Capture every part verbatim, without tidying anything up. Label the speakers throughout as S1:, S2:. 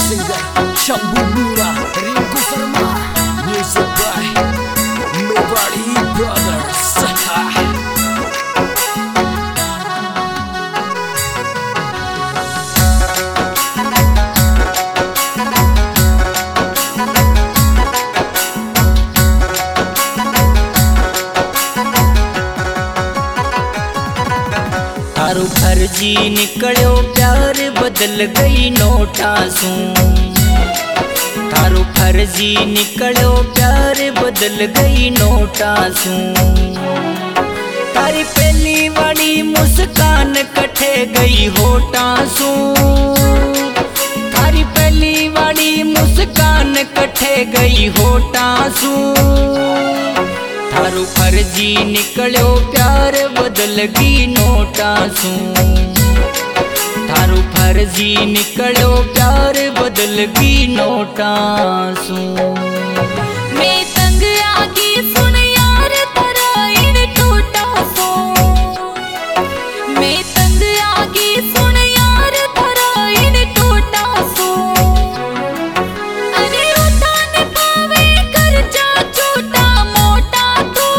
S1: singer Shambhu Mura, Rinku Sharma, music by Mewari Brothers.
S2: थारू फर्जी निकलियो प्यार बदल गई नोटा सू। थारू फर्जी निकलियो प्यार बदल गई नोटा सू। तारी पहली वाली मुस्कान कटे गई होटा सू। तारी पहली वाली मुस्कान कटे गई होटा सू। थारू फर्जी निकलियो प्यार बदल गई नोटा सू। थारू फर्जी निकलियो प्यार बदल गई नोटा सू।
S3: मैं तंग आगी सुन यार तेरा इन टूटा सो। मैं तंग आगी सुन यार तेरा इन टूटा सो। अरे उठाने पावे खर्चा छोटा मोटा तू।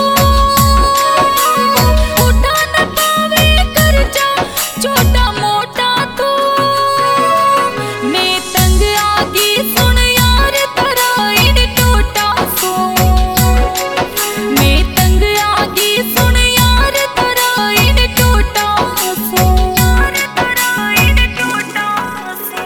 S3: उठाने पावे खर्चा छोटा मोटा तू। मैं तंग आगी सुन यार तेरा इन टूटा सो। मैं तंग आगी सुन यार तेरा इन टूटा सो। यार तेरा इन टूटा सो।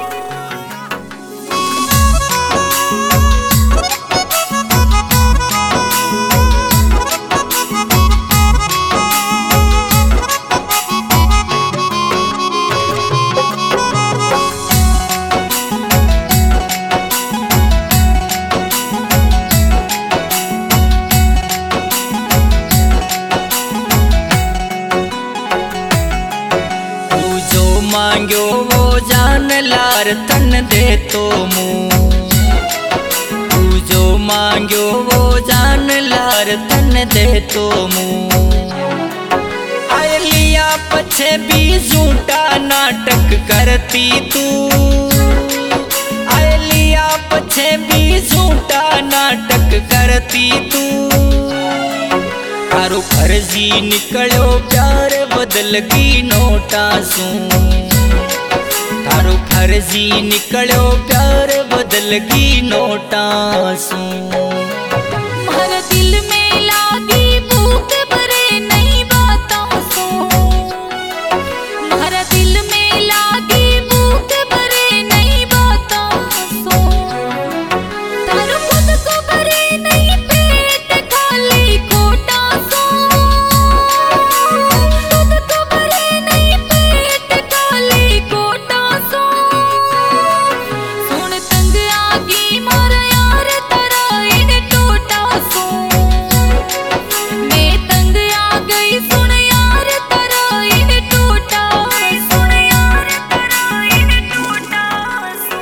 S2: तू जो मांग्यो वो जान लार तन दे तो मुँह। तू जो मांग्यो वो जान लार तन दे तो मुँह। आय लिया पछे भी झूठा नाटक करती तू। आय लिया पछे भी झूठा नाटक करती तू। थारू फर्जी निकलियो प्यार बदल गई नोटा सू। थारू फर्जी निकलियो प्यार बदल गई नोटा सू।
S3: हर दिल में लागी भूख भरे नहीं बातों सो। हर दिल में लागी भूख भरे नहीं बातों सो। तारू खुद को भरे नहीं पेट खाली खोटा सो। खुद को भरे नहीं पेट खाली खोटा सो। सुन तंग आगी मोर यार तेरा इन टूटा सो। मैं तंग आ गई सुन यार तेरा इन टूटा सुन यार तेरा इन टूटा सो।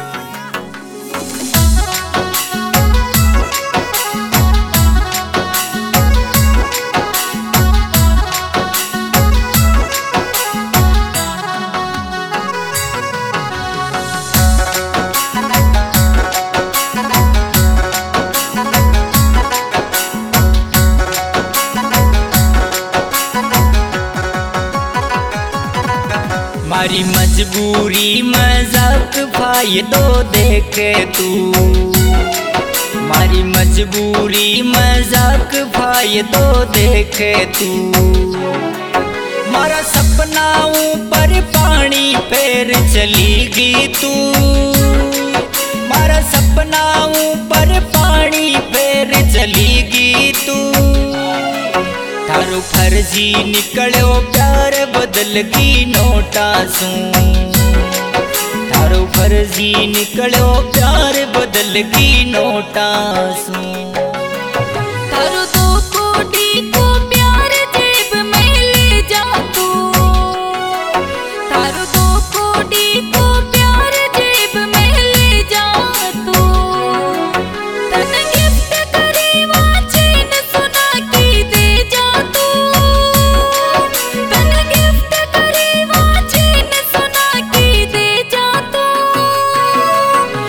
S2: मारी मजबूरी मजाक फायदो देखे तू। मारी मजबूरी मजाक फायदो देखे तू। मारा सपना ऊपर पानी फेर चली गई तू। मारा सपना ऊपर पानी फेर चली गई तू। थारू फर्जी निकलियो प्यार बदल गई नोटा सू। थारू फर्जी निकलियो प्यार बदल गई नोटा सू।
S3: तारू दो कोटी को प्यार जेब में ले जा तू। तारू दो कोटी को प्यार जेब में ले जा तू। तन गिफ्ट करे वाचेन सुना की दे जा तू। तन गिफ्ट करे वाचेन सुना की दे जा तू।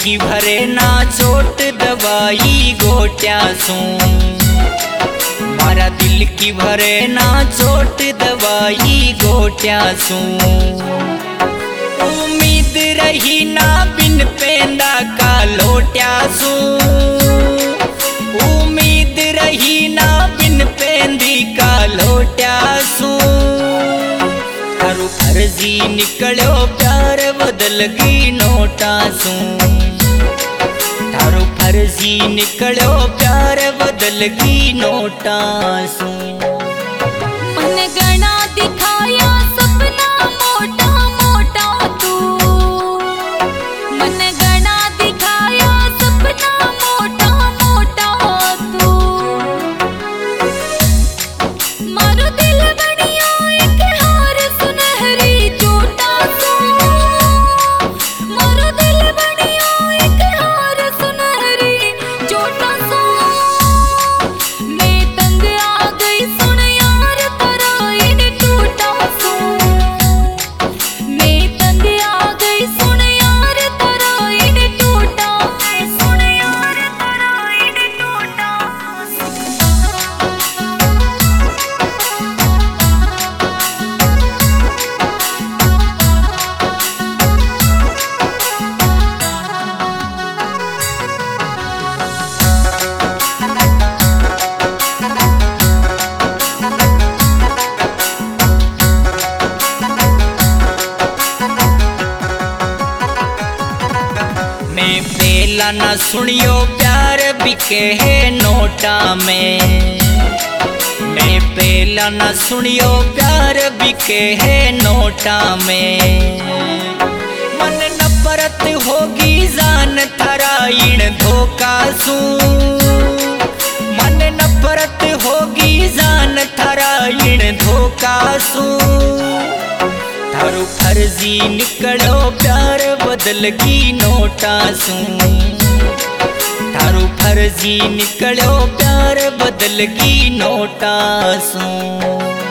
S2: की भरे ना चोट दवाई गोट्या सू मारा दिल की भरे ना चोट दवाई गोट्या सू उम्मीद रही ना बिन पेंदा का लोट्या सू उम्मीद रही ना बिन पेंदी का लोट्या सू थारू फर्जी निकलो प्यार बदल गई नोटा सू थारू फर्जी निकलो प्यार बदल गई नोटा सू
S3: मन गणा दिखाया सपना मोटा मोटा तू मन गणा दिखाया सपना मोटा मोटा तू मारो दिल बनिया एक हार सुनहरी चोटा सू मारो दिल बनिया एक हार सुनहरी चोटा सू मैं तंग आ गई सुन यार तेरा इन टूटा सू मैं तंग आ गई सुन यार तेरा इन टूटा सुन यार तेरा इन टूटा
S2: मैं पहला ना सुनियो प्यार बिके है नोटा में मैं पहला ना सुनियो प्यार बिके है नोटा में मन नफरत होगी जान थारा इन धोखा सू मन नफरत होगी जान थारा इन धोखा सू थारू फर्जी निकलो प्यार बदल गई नोटा सू थारू फर्जी निकलो प्यार बदल गई नोटा सू।